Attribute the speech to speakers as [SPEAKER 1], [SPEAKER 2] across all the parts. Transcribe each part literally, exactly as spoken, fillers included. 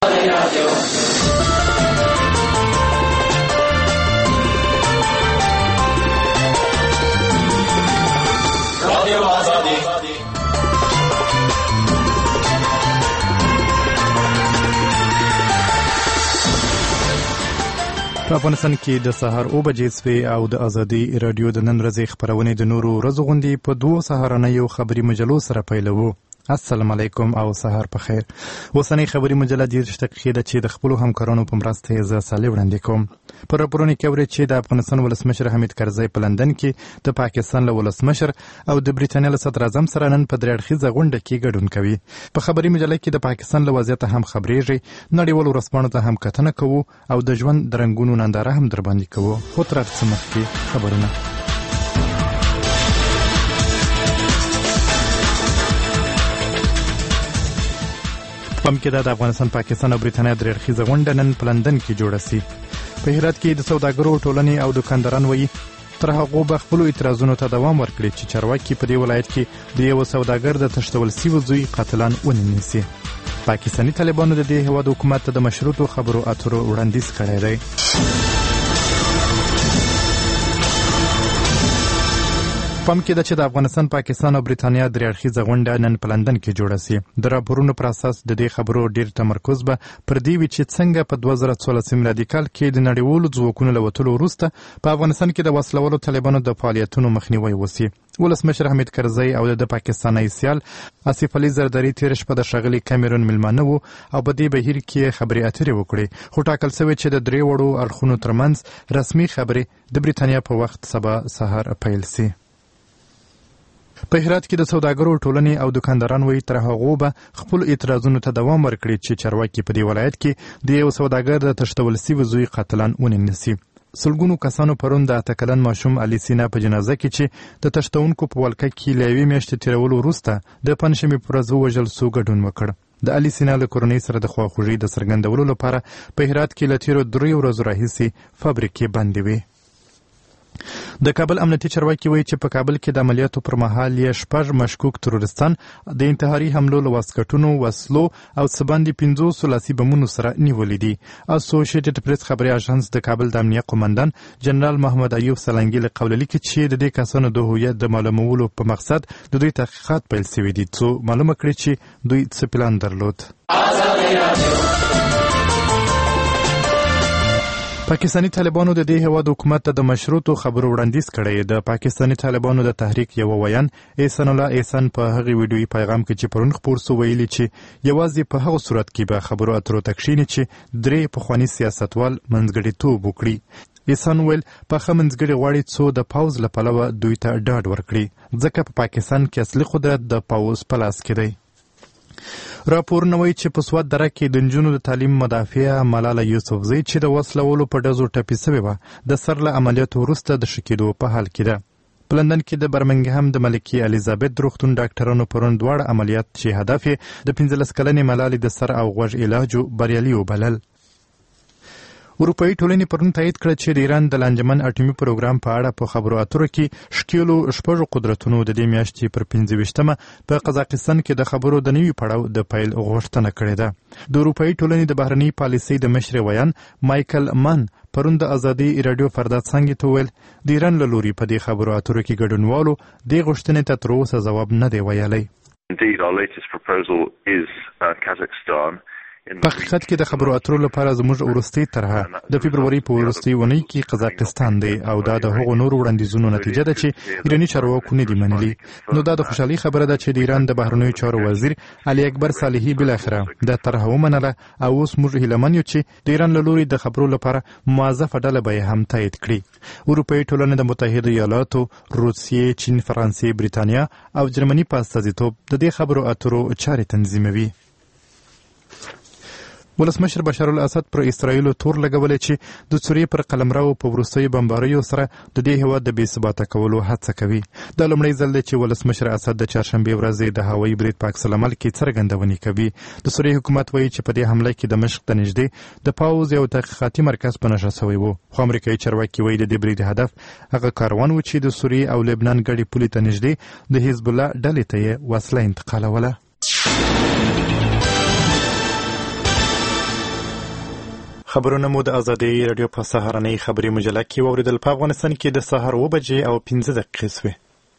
[SPEAKER 1] په افغانستان کې د سهار او بجې سوې او د ازادي رادیو د نن ورځې خبرونې د نورو ورځو غوندې په دوو سهارنیو خبري مجلو سره پیلوو. السلام علیکم او سهار په خیر. اوسنۍ خبري مجله دېرش دقیقې ده چې د خپلو همکارانو په مرسته یې زه صالح وړاندې کوم. په راپورونو کې اورئ چې د افغانستان ولسمشر حمید کرزی په لندن کې د پاکستان له ولسمشر او د بریټانیا له صدر اعظم سره نن په درې اړخیزه غونډه کې ګډون کوي. په خبري مجله کې د پاکستان له وضعیته هم خبرېږي، نړیوالو ورځپاڼو ته هم کتنه کوو او د ژوند د رنګونو ننداره هم درباندې کوو. خو تر هر څه مخکې خبرونه. پم کې د افغانستان پاکستان او بریټانیا درې اړخیزه غونډه نن په لندن کې جوړه سي. په هرات کې د سوداګرو ټولنې او دکانداران وایي تر هغو به خپلو اعتراضونو ته دوام ورکړي چې چارواکي په دې ولایت کې د یوه سوداګر د تښتول سوي زوی قاتلان ونیسي. پاکستاني طالبانو د دې هېواد حکومت ته د مشروطو خبرو اترو وړاندیز کړی دی. پم کې ده چې د افغانستان پاکستان او بریټانیا درې اړخیزه غونډه نن په لندن کې جوړه سي. د راپورونو پر اساس د دې خبرو ډیر تمرکز به پر دې وي چې څنګه په دوه زره څوارلسم میلادي کال کې د نړیوالو ځواکونو له وتلو وروسته په افغانستان کې د وسلوالو طالبانو د فعالیتونو مخنیوی وسي. ولسمشر حمید کرزی او د پاکستاني سیال آصف علي زرداري تېره شپه د ښاغلي کیمرون میلمانه وو او په دې بهیر کې خبرې اترې وکړې، خو ټاکل سوې چې د درې وړو اړخونو ترمنځ رسمي خبرې د بریټانیا په وخت سبا سهار پیل سي. په هرات کې د سوداګرو ټولنې او دکانداران وایي تر هغو به خپلو اعتراضونو ته دوام ورکړي چې چارواکي په دې ولایت کې د یو سوداګر د تښتول سوي زوی قاتلان ونیسي. سلګونو کسانو پرون د اته کلن ماشوم علي سینا په جنازه کې چې د تښتونکو په ولکه کې له یوې میاشتې تېرولو وروسته د پنجشنبې په ورځ ووژل سو ګډون وکړ. د علي سینا له کورنۍ سره د خواخوږۍ د څرګندولو لپاره په هرات کې له تېرو دریو ورځو راهیسې فابریکې بندې وې. د کابل امنیتي چارواکي وایي چې په کابل کې د عملیاتو پر مهال یې شپږ مشکوک تروریستان د انتحاري حملو له واسکټونو، وسلو او څه باندې پنځوسو لاسي بمونو سره نیولي دي. اسوسییټډ پریس خبري اژانس د کابل د امنیه قومندان جنرال محمد ایوب سلنګي له قوله لیکي چې د دې کسانو د هویت د معلومولو په مقصد د دوی تحقیقات پیل سوي دي څو معلومه کړي چې دوی څه پلان درلود. پاکستاني طالبانو د دې هېواد حکومت ته د مشروطو خبرو وړاندیز کړی. د پاکستاني طالبانو د تحریک یوه ویان احسان الله احسان په هغې ویډیویي پیغام کې چې پرون خپور سو ویلي چې یوازې په هغه صورت کې به خبرو اترو ته کښېني چې درې پخواني سیاستوال منځګړیتوب وکړي. احسان ویل پاخه منځګړي غواړي څو د پوځ له پلوه دوی ته ډاډ ورکړي ځکه په پاکستان کې اصلي قدرت د پوځ په لاس کې دی. راپورونه وایي چې په سوات دره کې د نجونو د تعلیم مدافع ملاله یوسفزۍ چې د وسلولو په ډزو ټپي سوې وه د سر له عملیاتو وروسته د ښه کېدو په حال کې ده. په لندن کې د برمنګهم د ملکې الیزابت روغتون ډاکټرانو پرون دواړه عملیات چې هدف یې د پنځلس کلنې ملالې د سر او غوږ علاج بریالي وبلل. اروپایي ټولنې پرون تایید کړه چې د ایران د لانجمن اټومي پروګرام په اړه په خبرو اترو کې ښکېلو شپږو قدرتونو د دې میاشتې پر پنځه ویشتمه په قزاقستان کې د خبرو د نوي پړاو د پیل غوښتنه کړې ده. د اروپایي ټولنې د بهرنۍ پالیسۍ د مشر ویان مایکل مان پرون د ازادي رادیو فردا څانګې ته وویل د ایران له لوري په دې خبرو اترو کې ګډونوالو دې غوښتنې ته تر اوسه ځواب نه دی ویلی.
[SPEAKER 2] Indeed, our latest proposal is uh, Kazakhstan.
[SPEAKER 1] په حقیقت کې د خبرو اترو لپاره زموږ وروستۍ طرحه د فبروري په وروستۍ اونۍ کې قزاقستان دی او دا د هغو نورو وړاندیزونو نتیجه ده چې ایراني چارواکو نه دي منلي. نو دا د خوشحالۍ خبره ده چې د ایران د بهرنیو چارو وزیر علي اکبر صالحي بالاخره دا طرحه ومنله او اوس موږ هیلهمن یو چې د ایران له لوري د خبرو لپاره موظفه ډله به یې هم تایید کړي. اروپایي ټولنه د متحده ایالاتو، روسیې، چین، فرانسې، بریټانیا او جرمني په استازیتوب د دې خبرو اترو چارې تنظیموي. ولسمشر بشار الاسد پر اسرائیلو تور لګولې چې د سوریې پر قلمرو په وروستیو بمباریو سره د دې هېواد د بې ثباته کولو هڅه کوي. دا لومړی ځل دی چې ولسمشر اسد د چهارشنبې ورځې د هوایي برید په عکس العمل کې څرګندونې کوي. د سوریې حکومت وایي چې په دې حمله کې دمشق ته نږدې د پوځ یو تحقیقاتي مرکز په نښه سوی و، خو امریکایي چارواکي وایي د دې برید هدف هغه کاروان و چې د سوریې او لبنان ګډې پولې ته نږدې د حزب الله ډلې ته یې وسله انتقالوله. خبرونه مو د ازادي رادیو په سهارنۍ خبري مجله کې واوریدل. په افغانستان کې د سهار اوه بجې او پنځه دقیقې شوې.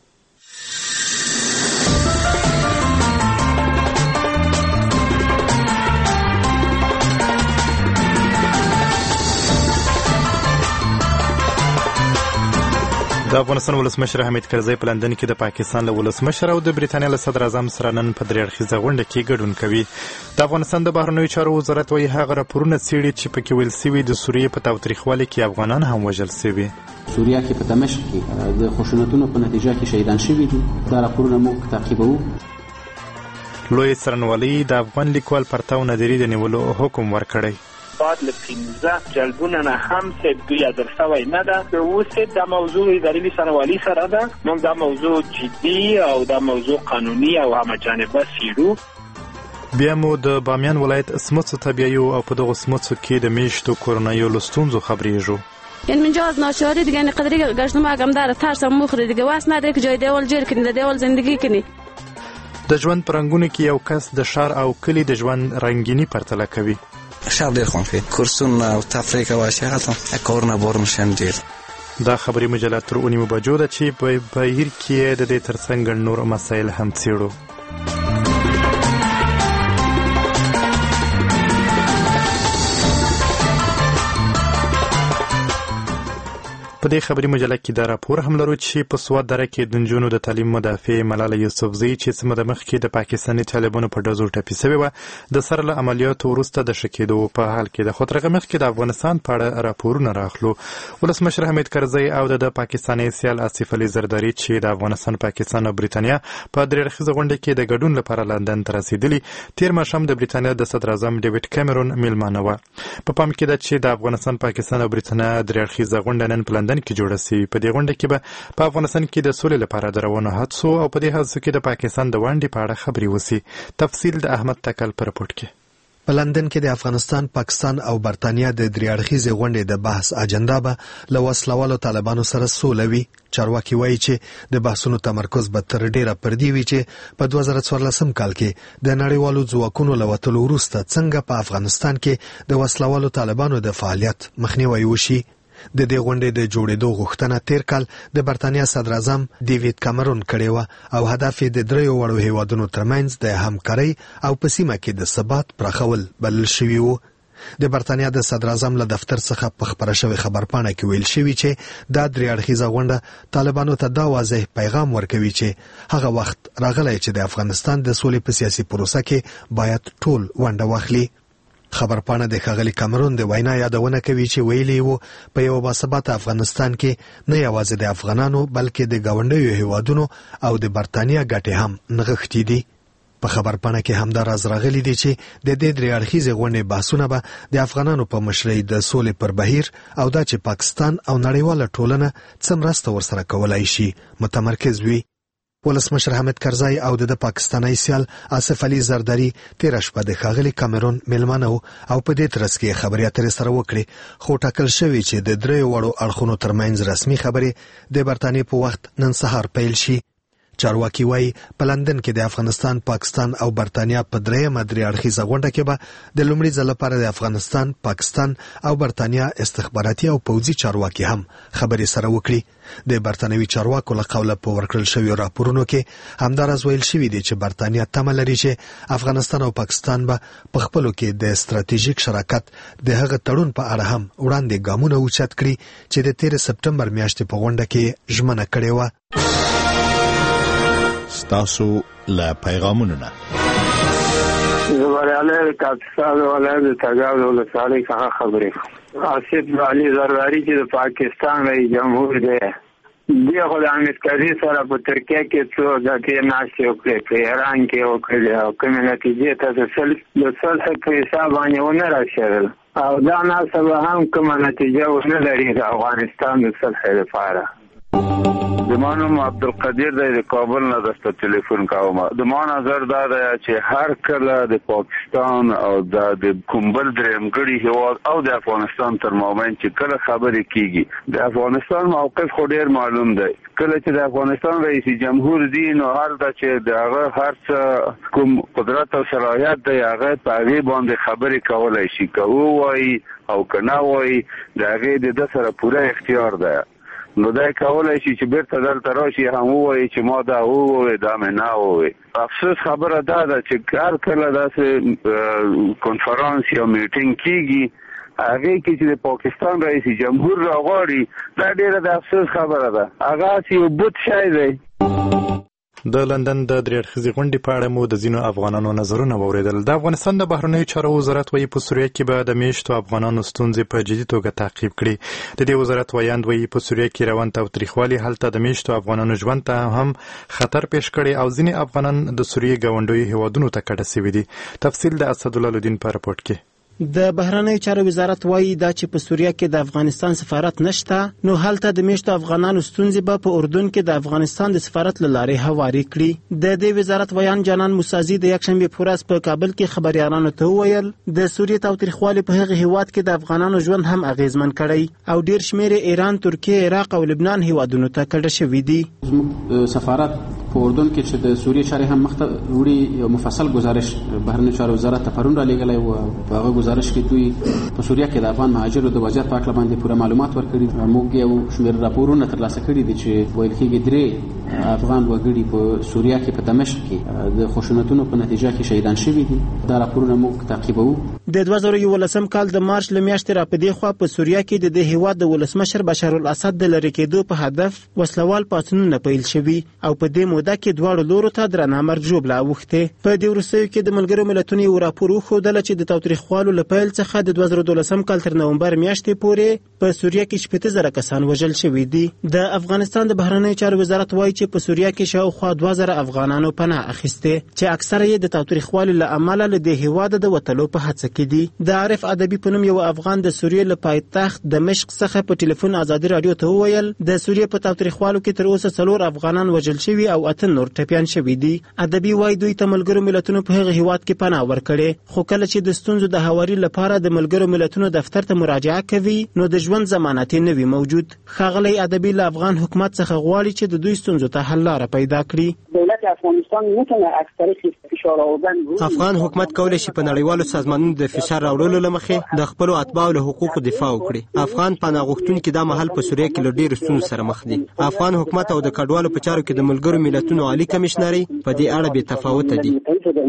[SPEAKER 1] د افغانستان ولسمشر حامد کرزی په لندن کې د پاکستان له ولسمشر او د بریتانیا له صدر اعظم سره نن په درې اړخیزه غونډه کې ګډون کوي. د افغانستان د بهرنیو چارو وزارت وايي هغه راپورونه څېړي چې پکې ویل سوي د سوریې په تاوتریخوالي کې افغانان هم وژل سوي.
[SPEAKER 3] سوریه کې په دمشق کې د خشونتونو په نتیجه کې شهیدان شوي دي. دا راپورونه موږ تعقیبوو.
[SPEAKER 1] لوی څارنوالي د افغان لیکوال پرتاو نادري د نیولو حکم ورکړی.
[SPEAKER 4] بعد له پنځه جلبونه نه هم چې دوی ادر شوی نه ده. اوس د موضوع اداري څارنوالي سره ده. موږ دا موضوع جدي او دا موضوع قانوني او همه جانبه څېړو.
[SPEAKER 1] بیا مو د بامیان ولایت سمڅو ته بیایو او په دغو سمڅو کې د میشتو کورنیو له ستونزو خبریږو.
[SPEAKER 5] یعنی من جا از ناچاری دیگه یعنی قدری گشتم اگم داره ترسم مخوری دیگه واسه نداره که جای دیوال جیر کنی د دیوال زندگی کنی.
[SPEAKER 1] د ژوند په رنګونو کې یو کس د ښار او کلي د ژوند رنګیني پرتله کوي.
[SPEAKER 6] شهر ډېر خوند کوي. کورسونه او تفریح کوه چې هلته کارونه بارونه شیان ډېر.
[SPEAKER 1] دا خبري مجله تر اونیمو بجو ده چې په بهیر کې د دې ترڅنګ نور مسایل هم څېړو. په دې خبري مجله کې دا راپور هم لرو چې په سوات دره کې د نجونو د تعلیم مدافع ملاله یوسفزۍ چې څه موده مخکې د پاکستاني طالبانو په ډزو ټپي سوې وه د سر له عملیاتو وروسته د ښه کېدو په حال کې ده. خو تر هغه مخکې د افغانستان په اړه راپورونه راخلو. ولسمشر حامد کرزی او د پاکستاني سیال آصف علي زرداري چې د افغانستان پاکستان او بریتانیا په درې اړخیزه غونډه کې د ګډون لپاره لندن ته رسېدلي. تېر ماښام د بریتانیا د صدر اعظم ډیوډ کیمرون میلمانه وه. په پام کې ده چې د افغانستان پاکستان او بریتانیا درې اړخیزه غونډه نن په لندن کې جوړه سي. په دې غونډه کې به په افغانستان کې د سولې لپاره د روانو هڅو او په دې هڅو کې د پاکستان د ونډې په اړه خبرې وسي. تفصیل د احمد تکل پر رپورټ کې.
[SPEAKER 7] په لندن کې د افغانستان، پاکستان او برتانیا د درې اړخیزې غونډې د بحث اجنډا به له وسلوالو طالبانو سره سوله وي. چارواکي وایي چې د بحثونو تمرکز به تر ډیره پر دې وي چې په دوه زره څوارلسم کال کې د نړیوالو ځواکونو له وتلو وروسته څنګه په افغانستان کې د وسلوالو طالبانو د فعالیت مخنیوی وشي. د دې غونډې د جوړېدو غوښتنه تیر کال د برتانیا صدر اعظم ډیوډ کیمرون کړې وه او هدف یې د دریو وړو هیوادونو ترمنځ د همکارۍ او په سیمه کې د ثبات پراخول بلل شوي وو. د برتانیا د صدر اعظم له دفتر څخه په خبره شوې خبرپاڼه کې ویل شوي چې دا درې اړخیزه غونډه طالبانو ته دا واضح پیغام ورکوي چې هغه وخت راغلی چې د افغانستان د سولې په سیاسي پروسه کې باید ټول ونډه واخلي. خبرپاڼه د ښاغلي کیمرون د وینا یادونه کوي چې ویلي وو په یو باثباته افغانستان کې نه یوازې د افغانانو بلکې د ګاونډیو هیوادونو او د برتانیا ګټې هم نغښتي دي. په خبرپاڼه کې همدا راز راغلی دی چې د دې درې اړخیزې غونډې بحثونه به د افغانانو په مشرۍ د سولې پر بهیر او دا چې پاکستان او نړیواله ټولنه څه مرسته ورسره کولای شي متمرکز وي. ولسمشر حامد کرزی او د پاکستاني سیال آصف علي زرداري تیر شپه د ښاغلي کیمرون میلمانه او په دې ترڅ کې خبرې اترې سره وکړې. خو ټاکل شوی چې د دریو وړو اړخونو ترمنځ رسمي خبرې د برتانیې په وخت نن سهار پیل شي. چارواکي وایي په لندن کې د افغانستان، پاکستان او برتانیا په درېیمه درې اړخیزه غونډه کې به د لومړي ځل لپاره د افغانستان، پاکستان او برتانیا استخباراتي او پوځي چارواکي هم خبرې سره وکړي. د برتانوي چارواکو له قوله په ورکړل شویو راپورونو کې همداراز ویل شوي دي چې برتانیا تمه لري چې افغانستان او پاکستان به په خپلو کې د ستراتیژیک شراکت د هغه تړون په اړه هم وړاندې ګامونه اوچت کړي چې د تیر سپټمبر میاشتې په غونډه کې ژمنه کړې وه.
[SPEAKER 8] ستاسو له پیغامونو نه
[SPEAKER 9] زبریالی کاپیسان ولایت د تګاب د ولسوالۍ څخه خبرې کوم. آصف علي زرداري چې د پاکستان رئیس جمهور دی دی خو د حامد کرزي سره په ترکیه کې څو دقیقې ناستې وکړې، په ایران کې وکړې او کومې نتیجې ته د صلح په حساب باندې ونه رسېدل او دا ناسته به هم کومه نتیجه ونه لري د افغانستان د صلح لپاره. د ما نوم عبدالقدیر دی، د کابل نه درته تلیفون کوم. د ما نظر دا دی چې هر کله د پاکستان او د کوم بل درېمګړي هېواد او د افغانستان تر مابین چې کله خبرې کیږي، د افغانستان موقف خو ډېر معلوم دی. کله چې د افغانستان رئیس جمهور دی نو هر دا چې د هغه هر څه کوم قدرت او صلاحیت دی هغه په هغې باندې خبرې کولی شي، که ووایي او که نه وایي د هغې د ده سره پوره اختیار دی. نو دا کولی شي چې بیرته دلته راشي هم ووایي چې ما دا ووایي دا مې نه ووایي. افسوس خبره دا ده چې هر کله داسې کنفرانس یا میټینګ کیږي هغې کې چې د پاکستان رئیس جمهور راغواړي دا ډېره د افسوس خبره ده. هغه هسې یو بوت شی دی.
[SPEAKER 1] د لندن د درې اړخیزې غونډې په اړه مو د ځینو افغانانو نظرونه واورېدل. د افغانستان د بهرنیو چارو وزارت وایي په سوریه کې به د میشتو افغانانو ستونزې په جدي توګه تعقیب کړي. د دې وزارت وایاند وایي په سوریه کې روان تاوتریخوالي هلته د میشتو افغانانو ژوند ته هم خطر پیش کړي او ځینې افغانان د سوریې ګاونډیو هیوادونو ته کډه سوي دي. تفصیل د اسدالله الدین په راپورټ کې.
[SPEAKER 10] د بهرنیو چارو وزارت وایي دا چې په سوریه کې د افغانستان سفارت نشته نو هلته د میشتو افغانانو ستونزې به په اردن کې د افغانستان د سفارت له لارې هواري کړي. د دې وزارت ویان جانان موسازي د یکشنبې په ورځ په کابل کې خبريالانو ته وویل د سوریې تاوتریخوالي په هغه هیواد کې د افغانانو ژوند هم اغیزمن کړی او ډیر شمیر ایران، ترکیه، عراق او لبنان هیوادونو ته کډه شوي دي.
[SPEAKER 3] سفارت په اردن کې چې د سوریې چارې هم مخته وړي یو مفصل گزارش بهرنیو چارو وزارت ته پرون را لېږلی و. په هغه گزارش کې دوی په سوریه کې د افغان مهاجرو د وضعیت په اړه باندې پوره معلومات ورکړي. موږ یو شمېر راپورونه ترلاسه کړي دي چې ویل کېږي درې افغان وګړي په سوریه کې په دمشق کې د خشونتونو په نتیجه کې شهیدان شوي دي. دا راپورونه موږ تعقیبوو.
[SPEAKER 10] د دوه زره یولسم کال د مارچ له میاشتې را په دې خوا په سوریه کې د دې هیواد د ولسمشر بشار الاسد د لرې کېدو په هدف وسلوال پاڅونونه پیل شوي او په دې موده کې دواړو لورو ته درنه مرګ ژوبله اوښتې. په دې وروستیو کې د ملګرو ملتونو یو راپور وښودله چې د تاوتریخوالو له پیل څخه د دوه زره دولسم کال تر نومبر میاشتې پورې په سوریه کې شپېته زره کسان وژل شوي دي. د افغانستان د بهرنیو چارو وزارت وایي چې په سوریه کې شاوخوا دوه زره افغانانو پناه اخیستې چې اکثره یې د تاوتریخوالي له امله له دې هیواده د وتلو په هڅه کې دي. د عارف ادبي په نوم یو افغان د سوریې له پایتخت دمشق څخه په ټلیفون ازادي رادیو ته وویل د سوریې په تاوتریخوالو کې تر اوسه څلور افغانان وژل شوي او اته نور ټپیان شوي دي. ادبي وایي دوی ته ملګرو ملتونو په هغه هیواد کې پناه ورکړې، خو کله چې د ستونزو د هواري لپاره د ملګرو ملتونو دفتر ته مراجعه کوي نو د ژوند ضمانت نه وي موجود. ښاغلی ادبي له افغان حکومت څخه غواړي چې د دوی ستونزو ته حل لاره پیدا کړي.
[SPEAKER 11] دولت افغانستان میتونه از طریق فشار آوردن
[SPEAKER 12] افغان حکومت کولی شي په نړیوالو سازمانونو د فشار راوړلو له مخې د خپلو اتباعو له حقوقو دفاع وکړي. افغان پناه غوښتونکي دا مهال په سوریه کې له ډېرو ستونزو سره مخ دي. افغان حکومت او د کډوالو په چارو کې د ملګرو ملتونو عالي کمشنري په دې اړه بې تفاوته دي.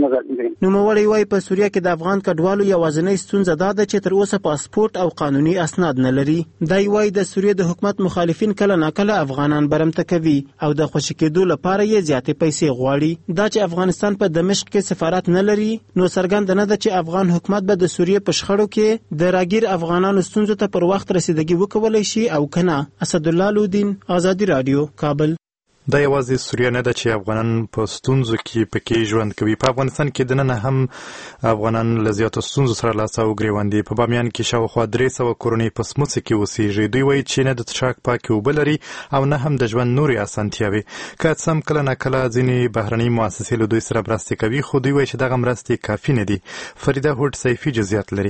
[SPEAKER 10] نوموړی وایي په سوریه کې د افغان کډوالو یوازینۍ ستونزه دا ده چې تر اوسه پاسپورت او قانوني اسناد نه لري. دی وایي د سوریې د حکومت مخالفین کله ناکله افغانان برمته کوي او د خوشي کېدو لپاره یې زیاتې پیسې غواړي. دا چې افغانستان په دمشق کې سفارت نه لري نو څرګنده نه ده چې افغان حکومت به د سوریې په شخړو کې د راګیر افغانانو ستونزو ته پر وخت رسیدګي وکولی شي او کنه. اسدالله الدین، ازادي رادیو، کابل.
[SPEAKER 1] دا یوازې سوریه نه ده چې افغانان په ستونزو کې پکې ژوند کوي. په افغانستان کې دننه هم افغانان له زیاتو ستونزو سره لاس او ګرېوان دي. په بامیان کې شاوخوا درې سوه کورنۍ په سموڅه کې اوسېږي. دوی وایي چې نه د څښاک پاکې اوبه لري او نه هم د ژوند نورې اسانتیاوې. که څه هم کله ناکله ځینې بهرنۍ مؤسسې له دوی سره مرستې کوي خو دوی وایي چې دغه مرستې کافي نه دي. فریده هوډ سیفي جزئیات لري.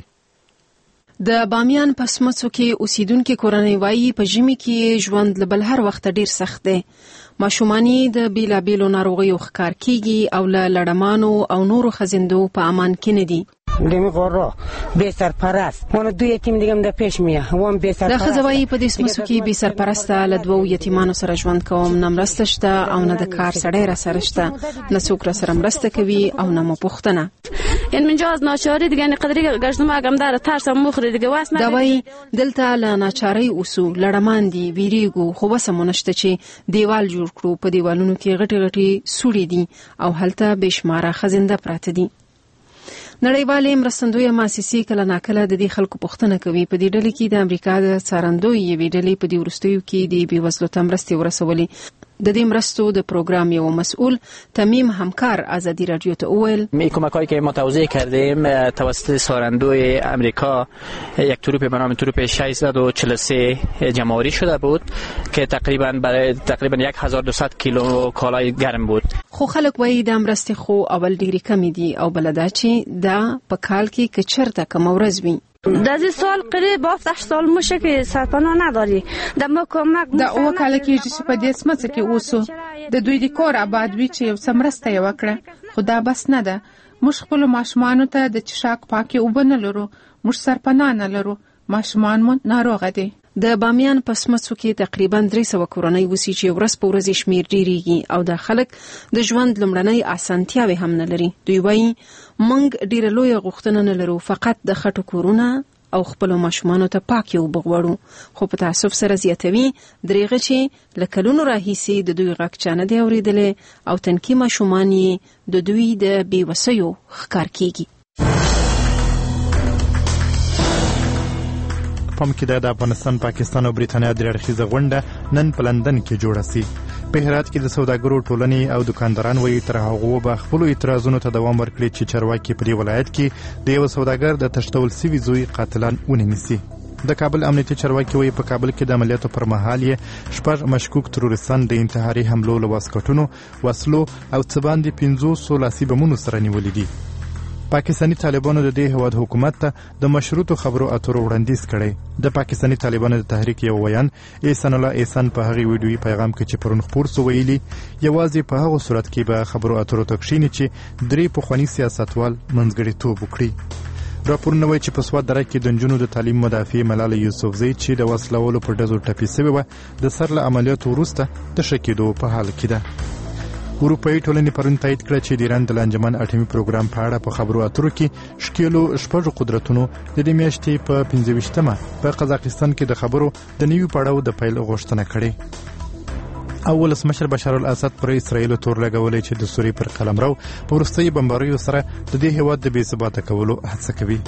[SPEAKER 13] د بامیان په سمڅو کې اوسیدونکو کورنۍ وایي په ژمي کې ژوند له بل هر وخت ډیر سخت دی. ماشومانی د بیلابیلو ناروغیو ښکار کیږي او له لړمانو او نورو خزندو په امان کې نه دي.
[SPEAKER 14] دمی قرا بی سرپرست اون دو یتیم دیگه د پیش میه وان بی سرپرست.
[SPEAKER 13] د خزوایی په دې سمڅو کې بی سرپرسته له دوو یتیمانو سره ژوند کوم. نه مرسته شته او نه د کار سړی را سره شته، نه څوک را سره مرسته کوي او نه مو پوښتنه.
[SPEAKER 5] یعنی من جواز ناچاری دیگه قدری گشتم اگم داره ترسم مخری دیگه واس نه.
[SPEAKER 13] دوی دلته له ناچاری اوسو لړمان دی ویریګو خو وسمونشته چې دیوال جوړ کړو. په دیوالونو کې غټي غټي سوري دي او هلته بشماره خزنده پراته دي. نړیوالې مرستندویه مؤسسې کله ناکله د دې خلکو پوښتنه کوي. په دې ډلې کې د امریکا د څارندوی یوې ډلې په دې وروستیو کې د بېوزلو ته مرستې ورسولې. د دې مرستو د پروګرام یو مسئول تمیم همکار آزادی رادیو ته وویل
[SPEAKER 15] می کمک‌هایی که ما توزیع کردیم توسط ساراندوی آمریکا یک تروپ به نام تروپ ششصد و چهل و سه جمع‌آوری شده بود که تقریبا برای تقریبا هزار و دویست کیلو کالای گرم بود.
[SPEAKER 13] خو خلک وایي د مرستې خو اول ډېرې کمې دي او بل دا چې دا په کال کې که چېرته کومه ورځ وي.
[SPEAKER 5] در این سال قریب هفت سال میشه که سرپناه نداری. در ما کمک
[SPEAKER 16] دا اوه کاله کېږي چې په دې سمڅه کې اوسو. د دوی د کور آباد وي چې یو څه مرسته یې وکړه، خو دا بس نه ده. موږ خپلو ماشومانو ته د څښاک پاکې اوبه نه لرو، موږ سرپناه نه لرو، ماشومان مو ناروغه دي.
[SPEAKER 13] د بامیان په سمڅو کې تقریبا درې سوه کورنۍ اوسي چې ورځ په ورځ شمیر ډیریږي او د خلک د ژوند لمړنۍ اسانتیاوې هم نه لري. دوی وایي موږ ډیره لویه غوښتنه نه لرو، فقط د خټو کورونه او خپلو ماشومانو ته پاکې اوبه غواړو. خو په تاسف سره زیاتوي درېغه چې له کلونو راهیسې د دوی غږ چا نه دی اورېدلی او تنکي ماشومان یې د دوی د بېوسیو ښکار کېږي.
[SPEAKER 1] پام کې د افغانستان، پاکستان او بریتانیا درې اړخیزه غونډه نن په لندن کې جوړه سي. په هرات کې د سوداګرو ټولنې او دکانداران وایي تر هغو به خپلو اعتراضونو ته دوام ورکړي چې چارواکي په دې ولایت کې د یو سوداګر د تښتول سوي زوی قاتلان ونیسي. د کابل امنیتي چارواکي وایي په کابل کې د عملیاتو پر مهال یې شپږ مشکوک تروریستان د انتحاري حملو له واسکټونو، وسلو او څه باندې پنځوسو لاسي بمونو سره نیولي دي. پاکستانی طالبانو د دې هیواد حکومت ته د مشروطو خبرو اترو وړاندیز کړی. د پاکستانی طالبانو د تحریک یو ویان احسان الله احسان په هغې ویډیویي پیغام کې چې پرون خپور سو ویلي یوازې په هغو صورت کې به خبرو اترو ته کښیني چې درې پخواني سیاستوال منځګړیتوب وکړي. راپورونه وایي چې په سوات دره کې د نجونو د تعلیم مدافع ملاله یوسفزۍ چې د وسلوالو په ډزو ټپي سوې وه د سر له عملیاتو وروسته د ښه کېدو په حال کې ده. اروپایي ټولنې پرون تایید کړه چې د ایران د لانجمن اټومي پروګرام په اړه په خبرو اترو کې ښکېلو شپږو قدرتونو د دې میاشتې په پنځه ویشتمه په قزاقستان کې د خبرو د نوي پړاو د پیل غوښتنه کړې. او ولسمشر بشار الاسد پر اسرائیل تور لګولې چې د سوریې پر قلمرو په وروستیو بمباریو سره د دې هیواد د بې ثباته کولو هڅه کوي.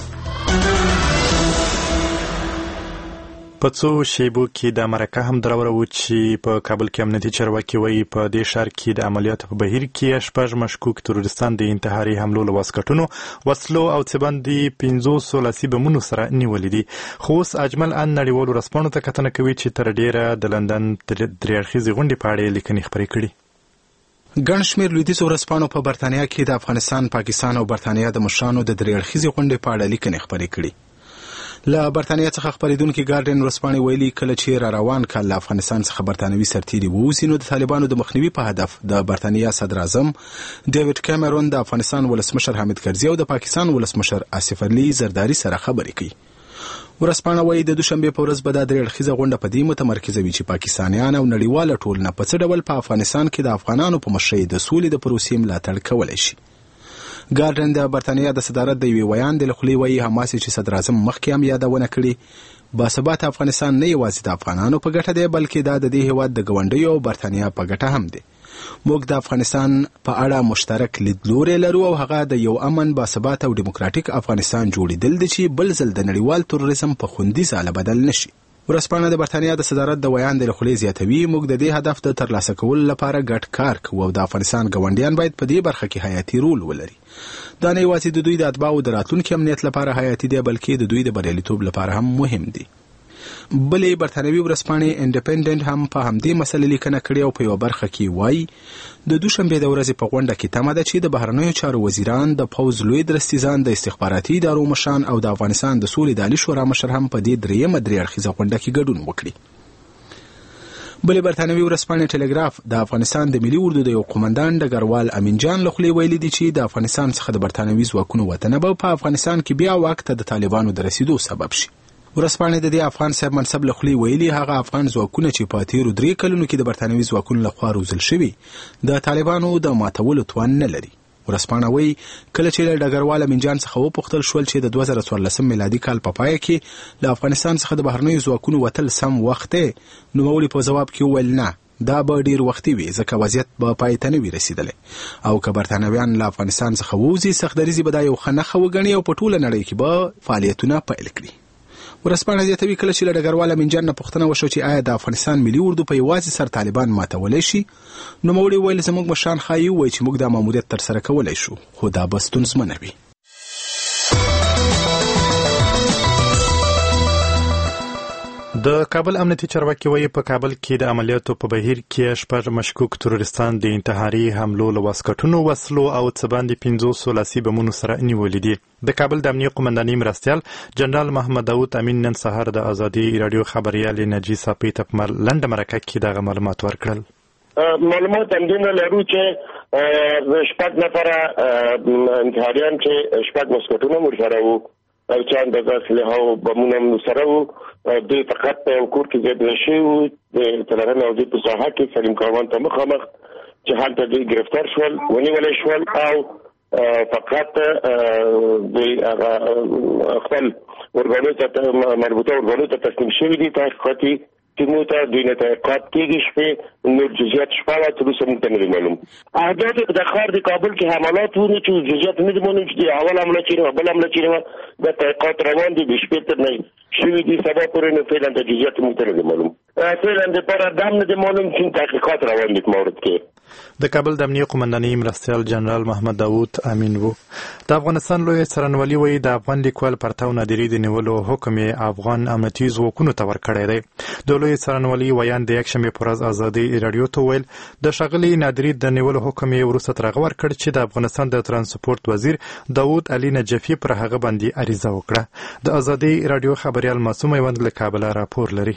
[SPEAKER 1] په څو شیبو کې د مرکه هم دروره و چې په کابل کې امنیتي چارواکي وایي په دې ښار کې د عملیاتو په بهیر کې شپږ مشکوک تروریستان د انتحاري حملو له واسکټونو، وسلو او څه باندې پنځوسو لاسي بمونو سره نیولي دي. خو اوس اجمل ان نړیوالو ورځپاڼو ته کتنه کوي چې تر ډیره د لندن درې اړخیزې غونډې په اړه لیکنې خپرې کړي.
[SPEAKER 17] ګڼ شمېر لویدیځو ورځپاڼو په برتانیا کې د افغانستان، پاکستان او برتانیا د مشرانو د درې اړخیزې غونډې په اړه لیکنې خپرې کړي. له برتانیا څخه خبرېدونکي ګارډین ورځپاڼې ویلي کله چې را روان کال له افغانستان څخه برتانوي سرتیري ووځي نو د طالبانو د مخنیوي په هدف د برتانیا صدر اعظم ډیوډ کیمرون د افغانستان ولسمشر حامد کرزي او د پاکستان ولسمشر آصف علي زرداري سره خبرې کوي. ورځپاڼه وایي د دوشنبې په ورځ به دا درې اړخیزه غونډه په دې متمرکزه وي چې پاکستانیان او نړیواله ټولنه په څه ډول په افغانستان کې د افغانانو په مشرۍ د سولې د پروسې ملاتړ کولی شي. ګارډن د برتانیا د صدارت د یوې ویان د لخوا وایي هماسې چې صدر اعظم مخکې هم یادونه کړې باثباته افغانستان نه یوازې د افغانانو په ګټه دی بلکې دا د دې هیواد د ګاونډیو او برتانیا په ګټه هم دی. موږ د افغانستان په اړه مشترک لیدلوري لرو او هغه د یو امن باثباته او دیموکراتیک افغانستان جوړېدل دي چې بل ځل د نړیوال تروریزم په خوندي ځاله بدل نشي. ورځپاڼه د برتانیا د صدارت د ویان د لخوا زیاتوي موږ د دې هدف د ترلاسه کولو لپاره ګډ کار کوو او د افغانستان ګاونډیان باید په دې برخه کې حیاتي رول ولري. دا نه یوازې د دوی د اتباعو د راتلونکي امنیت لپاره حیاتي دی بلکې د دوی د بریالیتوب لپاره هم مهم دی. بلې برتانوي ورځپاڼې انډیپندنت هم په همدې مسلې لیکنه کړې او په یوه برخه کې وایي د دوشنبې د ورځې په غونډه کې تمه ده چې د بهرنیو چارو وزیران، د پوځ لوی درستیزان، د استخباراتي ادارو مشران او د افغانستان د سولې د عالي شورا مشر هم په دې درېیمه درې اړخیزه غونډه کې ګډون وکړي. بلې برتانوي ورځپاڼې ټلګراف د افغانستان د ملي اردو د یو قومندان ډګروال امین جان له خولې ویلي دي چې د افغانستان څخه د برتانوي ځواکونو وتنه به په افغانستان کې بیا واک ته د طالبانو د رسیدو سبب شي. ورځپاڼې د دې افغان صاحب منصب له خولې ویلي هغه افغان ځواکونه چې په تیرو درې کلونو کې د برتانوي ځواکونو لخوا روزل شوي د طالبانو د ماتولو توان نه لري. ورځپاڼه وایي کله چې له ډګروال امین جان څخه وپوښتل شول چې د دوه زره څوارلسم میلادي کال په پای کې له افغانستان څخه د بهرنیو ځواکونو وتل سم وخت دی نو مولي په جواب کې وویل نه دا به ډیر وختي وي ځکه وضعیت به پای ته نه وي رسیدلی او که برتانویان له افغانستان څخه ووځي سختدریځي به دا یو ښه نښه وګڼي او په ټوله نړۍ کې به فعالیتونه پیل کړي. ورځپاڼه زیاتوي کله چې له ډګروال امین جان نه پوښتنه وشوه چې آیا د افغانستان ملي اردو په یوازې سر طالبان ماتولی شي، نوموړي وویل زموږ مشران ښایي ووایي چې موږ دا ماموریت ترسره کولی شو، خو دا به ستونزمنه وي.
[SPEAKER 1] د کابل امنیتي چارواکي وایي په کابل کې د عملیاتو په بهیر کې شپږ مشکوک تروریستان د انتحاري حملو له واسکټونو، وسلو او څه باندې پنځوسو لاسي بمونو سره نیولي دي. د کابل د امنیه قومندانۍ مرستیال جنرال محمد داود امین نن سهار د ازادي راډیو خبریال نجی صافي ته په لنډه مرکه کې دغه معلومات ورکړل.
[SPEAKER 18] معلومات همدومره لرو چې شپږ نفره انتحاریان چې شپږ مسکټونه ورسره وو او چې اندازه اسلحه او بمونه هم سره وو، دوی فقط په یو کور کې ځای پر شوي وو د تلغن او دوی په ساحه کې سلیم کاروان ته مخامخ چې هلته دوی ګرفتار شول، ونیولی شول او فقط دوی هغه خپل ارګانو ته مربوطه ارګانو ته تسلیم شوي دي. تحقیقاتي ټیمو ته دوی نه تحقیقات کېږي، شپې نور جزئیات شپه وه تر اوسه موږ ته نه دي معلوم. اهداف د ښار د کابل کې حملات وو چې جزئیات نه دي معلوم چې د اول حمله چیرې وه بل حمله چیرې وه، د تحقیقات روان دي، د شپې تر نه شوي دي سبا پورې، نو فعلا د جزئیات موږ ته نه دي معلوم، فعلا دپاره دا هم نه دي معلوم چې تحقیقات روان دي په مورد کې.
[SPEAKER 1] د کابل د امنیه قومندانۍ مرستیال جنرال محمد داود امین وو. د افغانستان لوی څارنوالي وایي د افغان لیکوال پرتاو نادري د نیولو حکم یې افغان امنیتي ځواکونو ته ورکړی دی. د لوی څارنوالي ویان د یکشنبې په ورځ ازادي راډیو ته ویل د ښاغلي نادري د نیولو حکم یې وروسته تر هغه ورکړ چې د افغانستان د ترانسپورت وزیر داود علي نجفي پر هغه باندې عریضه وکړه. د ازادي راډیو خبریال معصوم میوند له کابل راپور لري.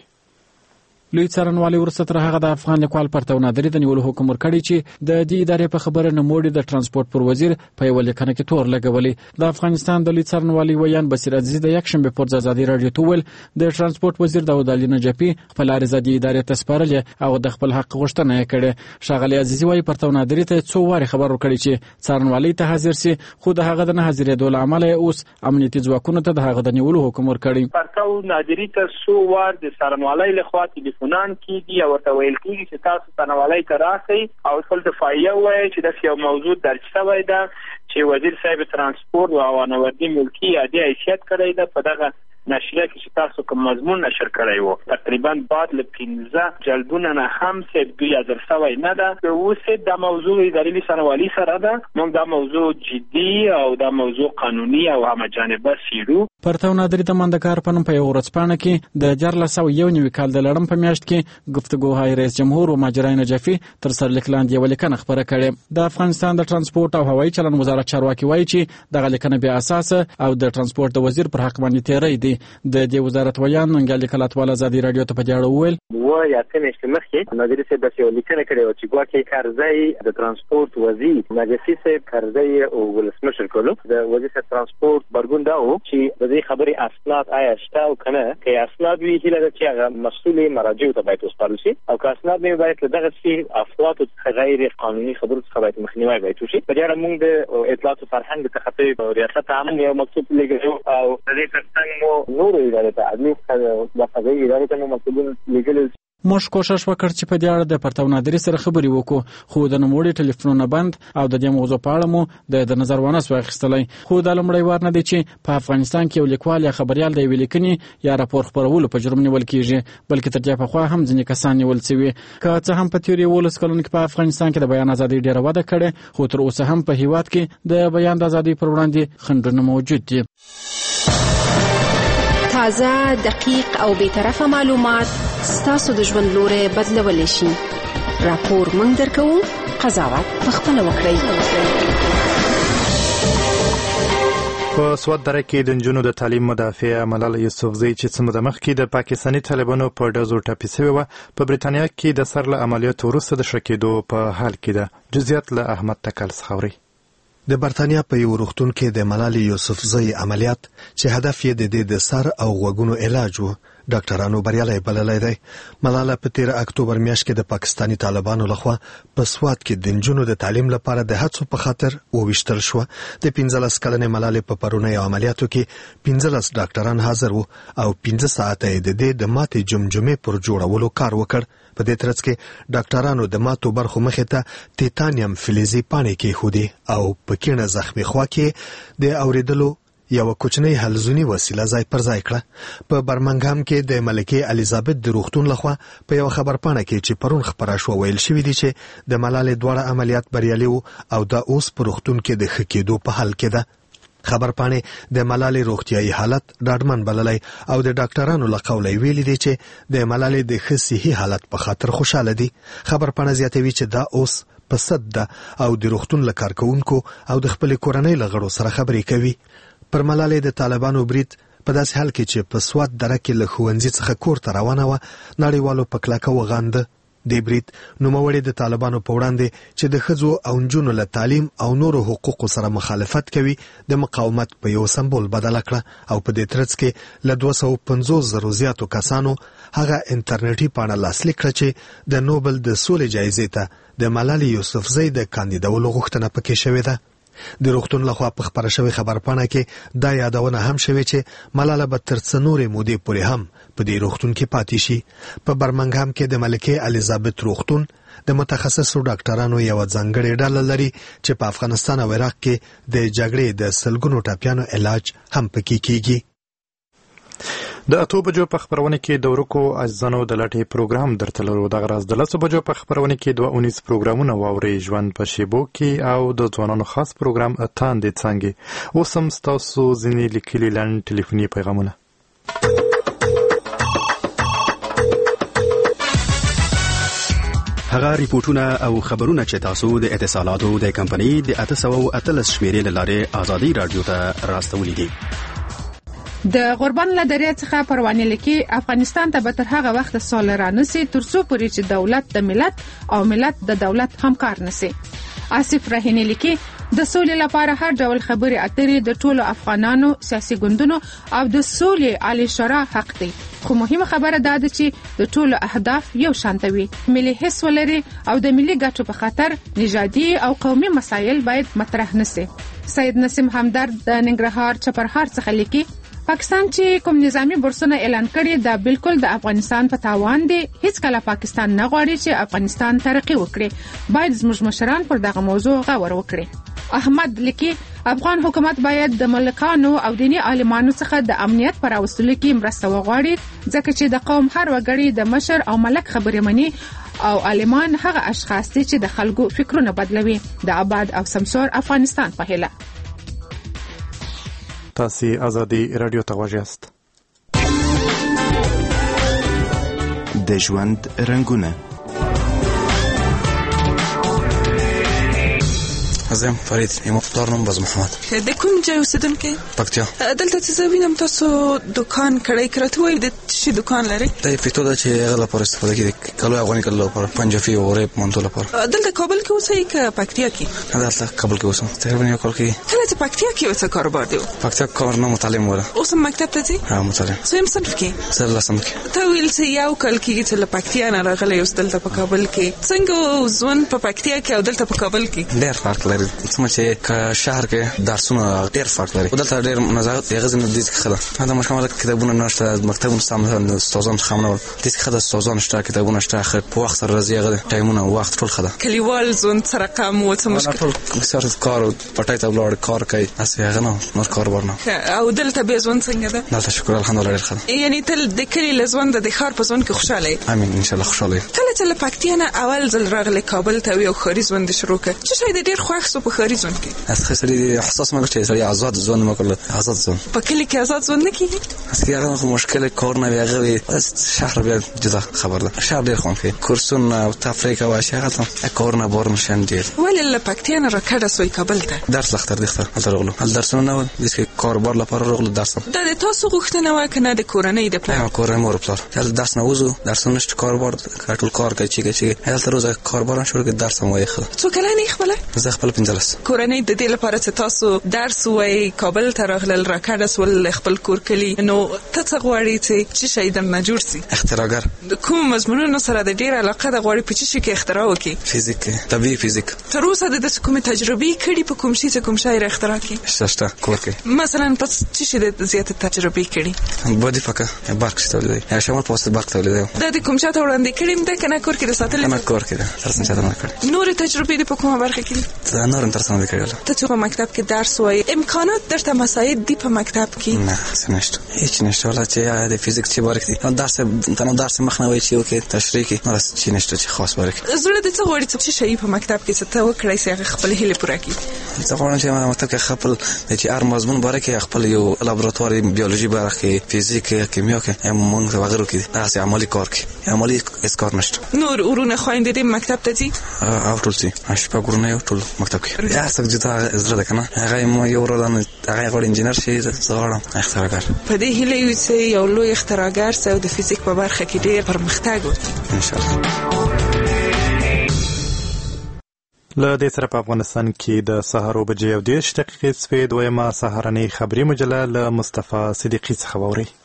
[SPEAKER 19] لوی څارنوالي وروسته تر هغه د افغان لیکوال پرتاو نادري د نیولو حکم ورکړی چې د دې ادارې په خبره نوموړي د ترانسپورت پر وزیر په یوه لیکنه کې تور لګولی. د افغانستان د لوی څارنوالي ویان بصیر عزیزي د یکشنبې په ورځ ازادي راډیو ته وویل د ترانسپورت وزیر داود علي نجفي خپل عریضه دې ادارې ته سپارلې او د خپل حق غوښتنه یې کړې. ښاغلي عزیزي وایي پرتاو نادري ته څو وارې خبر ورکړی چې څارنوالۍ ته حاضر سي، خو د هغه د نه حاضرېدو له امله یې اوس امنیتي ځواکونو ته د هغه د نیولو حکم ورکړی.
[SPEAKER 4] پرتاو نادري ته څو وار د څارنوالۍ لخوا ټلیفونان کېږي او ورته ویل کېږي چې تاسو څارنوالۍ ته راسئ او خپل دفاعیه ووایئ چې داسې یو موضوع درج شوی ده چې وزیر صاحب ترانسپورت او هوانوردي ملکي عادي حیثیت کړی ده په دغه نشریه کې چې تاسو کوم مضمون نشر کړی وو. تقریبا بعد له پنځه جلدونه نه هم څه دوی حاضر شوی نه ده. اوس دا موضوع اداري څارنوالي سره ده، موږ دا موضوع جدي او دا موضوع قانوني او همجانبه څېړو.
[SPEAKER 19] پرتاو نادري د ماندکار په نوم په یوه ورځپاڼه کې د دیارلس سوه یو نوي کال د لړم په میاشت کې ګفتګوهای رئیس جمهور و ماجرای نجفي تر سرلیک لاندې یوه لیکنه خپره کړې. د افغانستان د ترانسپورت او هوایي چلن وزارت چارواکي وایي چې دغه لیکنه بې اساسه او د ترانسپورت د وزیر پر حق باندې تېری دی. د دې وزارت ویان ننګیالي کلاتوال ازادي راډیو ته په دې اړه وویل
[SPEAKER 20] و یا څه میاشتې مخکې نادري صاحب داسې یوه لیکنه کړې وه چې ګواکې کرزی د ترانسپورت وزیر نجفي صاحب کرزی او ولسمشر کړلو. د وزیر صاحب ترانسپورت برګون دا و چې د دې خبرې اسناد آیا شته او که نه، که اسناد وي هیله ده چې هغه مسؤلې مراجعو ته باید وسپارل شي، او که اسناد نه وي باید له دغسې افرادو څخه غیر قانوني خبرو څخه باید مخنیوی باید وشي. په دې اړه موږ د اطلاعاتو فرهنګ څخه په ریاست عامه یو مکتوب لېږلی او د دې تر څنګ مو نورو ادارې ته عدلي د قضایي ادارې ته مو مکتوبونه لېږلي.
[SPEAKER 19] موږ کوشش وکړ چې په دې اړه د پرتاو نادري سره خبرې وکړو، خو د نوموړي ټلیفونونه بند او د دې موضوع په اړه مو د نظر ونه سو اخیستلی. خو دا لومړی وار نه دی چې په افغانستان کې یو لیکوال یا خبریال د یوې لیکنې یا راپور خپرولو په جرم نیول کېږي، بلکې تر دې پخوا هم ځینې کسان نیول سوي. که څه هم په تېرو یولسو کلونو کې په افغانستان کې د بیان ازادي ډېره وده کړې، خو تر اوسه هم په هېواد کې د بیان د ازادۍ پر وړاندې خنډونه موجود دي.
[SPEAKER 13] تازه، دقیق او بیطرفه معلومات ستاسو د ژوند لوری بدلولی شي. راپور موږ درکوو، قضاوت پخپله وکړئ.
[SPEAKER 1] په سوات دره کې د نجونو د تعلیم مدافع ملاله یوسفزۍ چې څه موده مخکې د پاکستاني طالبانو په ډزو ټپي سوې وه، په بریتانیا کې د سر له عملیاتو وروسته د ښه کېدو په حال کې ده. جزئیات له احمد تکل څخه اورئ.
[SPEAKER 7] د برتانیا په یو روغتون کې د ملالۍ یوسفزۍ عملیات چې هدف یې د دې د سر او غوږونو علاج و، ډاکټرانو بریالی بللی دی. ملاله په تېره اکتوبر میاشت کې د پاکستاني طالبانو لخوا په سوات کې د نجونو د تعلیم لپاره د هڅو په خاطر وویشتل شوه. د پنځلس کلنې ملالې په پرونیو عملیاتو کې پنځلس ډاکټران حاضر وو او پنځه ساعته یې د دې د ماتې جمجمې پر جوړولو کار وکړ. په دې ترڅ کې ډاکټرانو د ماتو برخو مخې ته تیتانیم فلزي پاڼې کېښودې او په کیڼه زخمي خوا کې د اورېدلو یو کوچنی حلزونی وسیله ځای پر ځای کړه. په برمنګهم کې د ملکه الیزابت د روغتون لخوا په یو خبرپاڼه کې چې پرون خبره شو ویل شوی دی چې د ملالۍ دواړه عملیات بریالي وو او دا اوس په روغتون کې د ښه کېدو په حال کې ده. خبرپاڼې د ملالۍ روغتیايي حالت ډاډمن بللی او د ډاکټرانو له قوله ویلي دي چې د ملالۍ د ښه صحي حالت په خاطر خوشاله دي. خبرپاڼه زیاتوي چې دا اوس په صد ده او د روغتون له کارکوونکو او د خپلې کورنۍ له غړو سره خبرې کوي. پر ملالۍ د طالبانو برید په داسې حال کې چې په سوات دره کې له ښوونځي څخه کور ته روانه وه نړیوالو په کلکه وغانده. د برید نوموړي د طالبانو په وړاندې چې د ښځو او نجونو له تعلیم او نورو حقوقو سره مخالفت کوي د مقاومت په یو سمبول بدله کړه او په دې ترڅ کې له دوه سوه پنځوس زرو زیاتو کسانو هغه انټرنیټي پاڼه لاسلیک کړه چې د نوبل د سولې جایزې ته د ملالۍ یوسفزۍ د کاندیدولو غوښتنه پکې شوې ده. د روغتون لخوا په خبره شوې خبرپاڼه کې دا یادونه هم شوې چې ملاله به تر څه نورې مودې پورې هم په دې روغتون کې پاتې شي. په برمنګهم کې د ملکه الیزابت روغتون د متخصصو ډاکټرانو یو ځانګړې ډله لري چې په افغانستان او عراق کې د جګړې د سلګونو ټپیانو علاج هم پکې کیږي.
[SPEAKER 1] د اتو بجو په خبرونه کې د ورکو اجزانو د لټې پروګرام درته لرو. دغه راز د لسو بجو په خبرونه کې دوه اونیز پروګرامونه واوري ژوند په شیبو کې او د ځوانانو خاص پروګرام اتاندې څنګه. اوس هم ستاسو ځینې لیکلي لنډ ټلیفوني پیغامونه.
[SPEAKER 21] هغه ریپورتونه او خبرونه چې تاسو د اتصالاتو د کمپنۍ د اته سوه اتلس شمیرې له لارې آزادي رادیو ته راستولي دي.
[SPEAKER 16] د غربان له دریاب څخه پروانې لیکي افغانستان ته به تر هغه وخت سوله رانسي تر څو پورې چې دولت د ملت او ملت د دولت همکار نشي. آصف رهینی لیکي د سولې لپاره هر ډول خبرې اترې د ټولو افغانانو سیاسي ګوندونو او د سولې عالی شورا حق دی، خو مهمه خبره دا ده چې د ټولو اهداف یو شانته وي، ملي حس ولري او د ملي ګټو په خاطر نژادي او قومي مسایل باید مطرح نشي. سید نسیم همدرد د ننګرهار چپرهار څخه لیکي پاکستان چې کوم نظامی بورسونه اعلان کړي دا بالکل د افغانستان په تاوان دي. هیڅ کله پاکستان نه غواړي چې افغانستان ترقی وکړي. باید زموږ مشران پر دغه موضوع غور وکړي. احمد لیکي افغان حکومت باید د ملکانو او دینی عالمانو څخه د امنیت پر راوستلو کې مرسته وغواړي، ځکه چې د قوم هر وګړي د مشر او ملک خبرې مني او عالمان هغه اشخاص دي چې د خلکو فکرونه بدلوي. د آباد او سمسور افغانستان په هیله.
[SPEAKER 1] تاسو آزادي رادیو ته غوږ یاست.
[SPEAKER 22] د ژوند رنگونه.
[SPEAKER 6] زم فرید یم پلار نوم باز محمد.
[SPEAKER 23] د کوم ځای اوسیدونکي؟
[SPEAKER 6] پکتیا.
[SPEAKER 23] دلته چې وینم تاسو دکان کړی کړته وای د شي دکان لري؟
[SPEAKER 6] د پیټو د چې هغه لپاره استفاده کیږي کلو افغاني کلو لپاره پنجابي او ریپ مونته لپاره.
[SPEAKER 23] دلته کابل کې اوسئ که پکتیا کې؟
[SPEAKER 6] دلته کابل کې اوسم. تقریبا یو کال کې.
[SPEAKER 23] کله چې پکتیا کې اوسه کاروبار دی؟
[SPEAKER 6] پکتیا کار نه متعلم وره.
[SPEAKER 23] اوس مکتب ته ځي؟
[SPEAKER 6] ها متعلم.
[SPEAKER 23] سم صنف کې؟
[SPEAKER 6] سر لسم کې.
[SPEAKER 23] ته ویل چې یو کال کې چې پکتیا نه راغلی اوس دلته په کابل کې څنګه ځوان په پکتیا کې او دلته په کابل کې؟
[SPEAKER 6] ډېر فرق لري. څه که شهر کې درسونه ډېر فرق لري. دلته ډېر نظارت یې غزنه د دې څخه دا مشکل کتابونه نشته، مکتبونه سم استادان خامنه د دې څخه استادان شته، کتابونه شته، خو په وخت سره راځي هغه ټایمونه وخت ټول خده.
[SPEAKER 23] کلیوال زون سره کم او څه مشکل
[SPEAKER 6] بسیار کار پټای ته ولاړ کار کوي اس هغه نه نور کار ورنه.
[SPEAKER 23] او دلته به ځون څنګه ده؟
[SPEAKER 6] دلته شکر الحمدلله ډېر ښه.
[SPEAKER 23] یعنی تل د کلی لزوند د ښار په ځون کې خوشاله؟
[SPEAKER 6] امين ان شاء الله خوشاله.
[SPEAKER 23] کله چې له پکتیا نه اول ځل راغلی کابل ته یو خاري ځوند شروع کړ، چې شاید ډېر خوښ سو په خاري ځون کې.
[SPEAKER 6] اس خسري احساس ما چې سړی آزاد ځون ما کول آزاد ځون.
[SPEAKER 23] په کلی کې آزاد ځون نه کیږي.
[SPEAKER 6] اس هغه مشکل کار نه ویغه شهر بیا جدا خبر ده. شهر ډېر خوند کوي. کورسون او تفریح او اشیاء ته کار نه بار نشن ډېر.
[SPEAKER 23] ولې له پکتیا نه راکړه سوی کابل ته؟
[SPEAKER 6] درس لختر دښته هلته راغلو. هل درسونه نه و د کاروبار لپاره راغلو درس.
[SPEAKER 23] دا د تاسو غوښتنه و کنه د کورنۍ د پلان؟
[SPEAKER 6] کورنۍ مور پلان. هل درس نه وځو، درسونه نشته، کاروبار کټول کار کوي چې چې هلته روزه کاروبار شروع کړ درس مو یې خل.
[SPEAKER 23] څو کله نه خپل؟
[SPEAKER 6] زه خپل پنځلس.
[SPEAKER 23] کورنۍ د دې لپاره چې تاسو درس وای کابل ته راغلل راکړه سول خپل کور کلی نو ته څه غواړې چې شي د نه جوړ سي؟
[SPEAKER 6] اختراګر.
[SPEAKER 23] د کوم مضمونونو سره د ډیر علاقه د غواړي په چې کې اختراع وکي؟
[SPEAKER 6] فزیک، طبيعي فزیک.
[SPEAKER 23] تر اوسه د کومه تجربه کړي په کوم شي چې کوم شاعر اختراع کړي؟
[SPEAKER 6] شته کور کې.
[SPEAKER 23] مثلا پس چې د زیاته تجربه کړي؟
[SPEAKER 6] بودی فکر برق تولید یا شمال پوسټ برق تولید.
[SPEAKER 23] د کوم چاته وړاندې کړم د کنه کور کې د ساتل؟
[SPEAKER 6] کنه کور کې تاسو څه نه کړی؟
[SPEAKER 23] نور تجربه د په کومه برخه کې؟
[SPEAKER 6] نورم ترسم کړل.
[SPEAKER 23] ته چې په مکتب کې درس وایي امکانات درته مساعد دی په مکتب کې؟
[SPEAKER 6] نه څه نشته، هیڅ نشته. ولا چې د فزیک چې بارک دي درس تنه درس مخنوي چې وکي تشریح کې نه څه نشته چې خاص بارک.
[SPEAKER 23] زړه دې څه غوړي چې شي په مکتب کې څه ته وکړای چې خپل هیله پوره کړي؟
[SPEAKER 6] زه غواړم چې مکتب کې خپل چې هر مضمون بارک خپل یو لابراتوار بیولوژي بارک کې فزیک کیمیا کې موږ وغیرہ کې تاسو عملی کار کې عملی اس کار نشته.
[SPEAKER 23] نور ورونه خويندې دې مکتب ته ځي؟
[SPEAKER 6] او ټول ځي اشپا ګورنه یو ټول مکتب کې یا څنګه چې تا زړه ده کنه هغه مو یو ورته هغه غوړ انجنیر شي زغړم اختراګر.
[SPEAKER 23] په دې هیله یو چې یو لوی اختراګر سو د فزیک په برخه کې ډېر پرمختګ وکړي ان شاء الله.
[SPEAKER 1] له دې سره په افغانستان کې د سهار بجې او دېرش دقیقې څخه دویمه سهارنۍ خبري مجله له مصطفی صدیقي څخه واورئ.